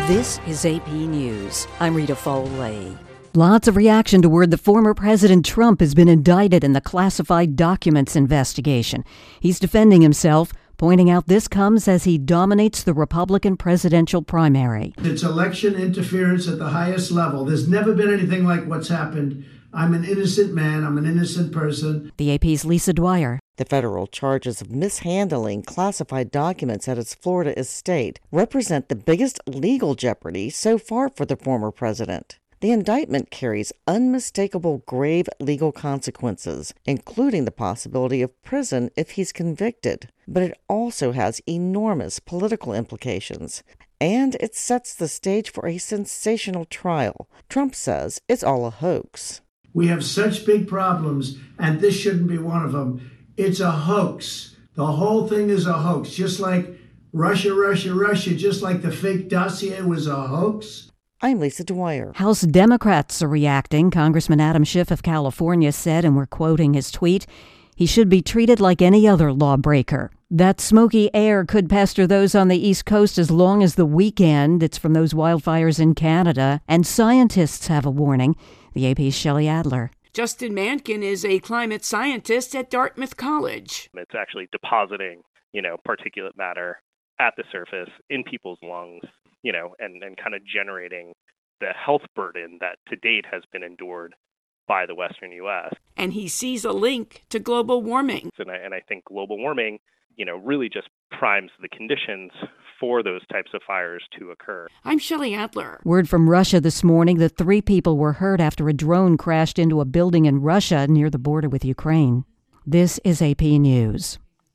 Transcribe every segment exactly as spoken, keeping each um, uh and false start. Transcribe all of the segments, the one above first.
This is A P News. I'm Rita Foley. Lots of reaction to word the former President Trump has been indicted in the classified documents investigation. He's defending himself, pointing out this comes as he dominates the Republican presidential primary. It's election interference at the highest level. There's never been anything like what's happened. I'm an innocent man. I'm an innocent person. The A P's Lisa Dwyer. The federal charges of mishandling classified documents at its Florida estate represent the biggest legal jeopardy so far for the former president. The indictment carries unmistakable grave legal consequences, including the possibility of prison if he's convicted. But it also has enormous political implications. And it sets the stage for a sensational trial. Trump says it's all a hoax. We have such big problems, and this shouldn't be one of them. It's a hoax. The whole thing is a hoax. Just like Russia, Russia, Russia, just like the fake dossier was a hoax. I'm Lisa Dwyer. House Democrats are reacting. Congressman Adam Schiff of California said, and we're quoting his tweet, he should be treated like any other lawbreaker. That smoky air could pester those on the East Coast as long as the weekend. It's from those wildfires in Canada. And scientists have a warning. The A P's Shelley Adler. Justin Mankin is a climate scientist at Dartmouth College. It's actually depositing, you know, particulate matter at the surface in people's lungs, you know, and, and kind of generating the health burden that to date has been endured by the Western U S. And he sees a link to global warming. And I, and I think global warming, you know, really just primes the conditions for those types of fires to occur. I'm Shelley Adler. Word from Russia this morning that three people were hurt after a drone crashed into a building in Russia near the border with Ukraine. This is A P News.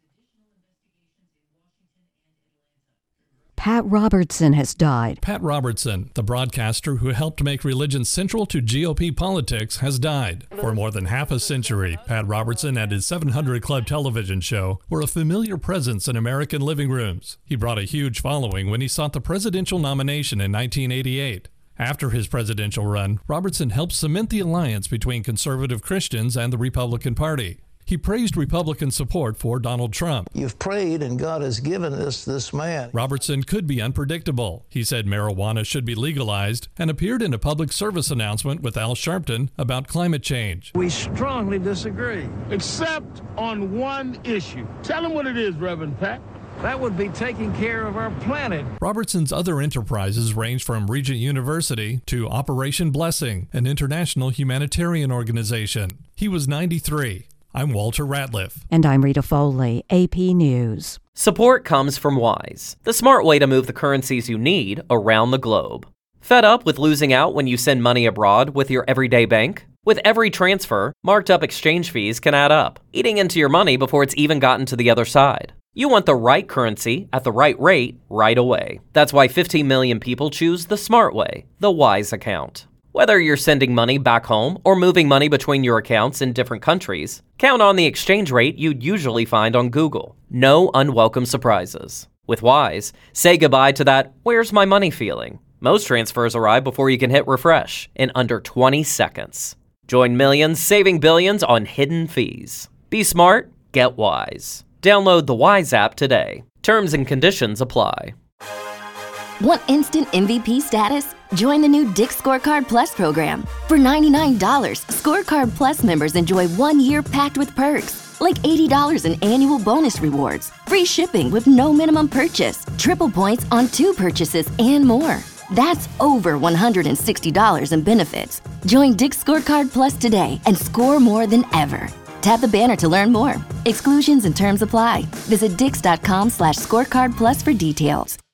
Pat Robertson has died. Pat Robertson, the broadcaster who helped make religion central to G O P politics, has died. For more than half a century, Pat Robertson and his seven hundred Club television show were a familiar presence in American living rooms. He brought a huge following when he sought the presidential nomination in nineteen eighty-eight. After his presidential run, Robertson helped cement the alliance between conservative Christians and the Republican Party. He praised Republican support for Donald Trump. You've prayed and God has given us this man. Robertson could be unpredictable. He said marijuana should be legalized and appeared in a public service announcement with Al Sharpton about climate change. We strongly disagree. Except on one issue. Tell him what it is, Reverend Pat. That would be taking care of our planet. Robertson's other enterprises range from Regent University to Operation Blessing, an international humanitarian organization. He was ninety-three. I'm Walter Ratliff. And I'm Rita Foley, A P News. Support comes from Wise, the smart way to move the currencies you need around the globe. Fed up with losing out when you send money abroad with your everyday bank? With every transfer, marked up exchange fees can add up, eating into your money before it's even gotten to the other side. You want the right currency at the right rate right away. That's why fifteen million people choose the smart way, the Wise account. Whether you're sending money back home or moving money between your accounts in different countries, count on the exchange rate you'd usually find on Google. No unwelcome surprises. With Wise, say goodbye to that "where's my money" feeling. Most transfers arrive before you can hit refresh in under twenty seconds. Join millions saving billions on hidden fees. Be smart, get Wise. Download the Wise app today. Terms and conditions apply. Want instant M V P status? Join the new Dick's Scorecard Plus program. For ninety-nine dollars, Scorecard Plus members enjoy one year packed with perks, like eighty dollars in annual bonus rewards, free shipping with no minimum purchase, triple points on two purchases, and more. That's over one hundred sixty dollars in benefits. Join Dick's Scorecard Plus today and score more than ever. Tap the banner to learn more. Exclusions and terms apply. Visit dix.com slash scorecard plus for details.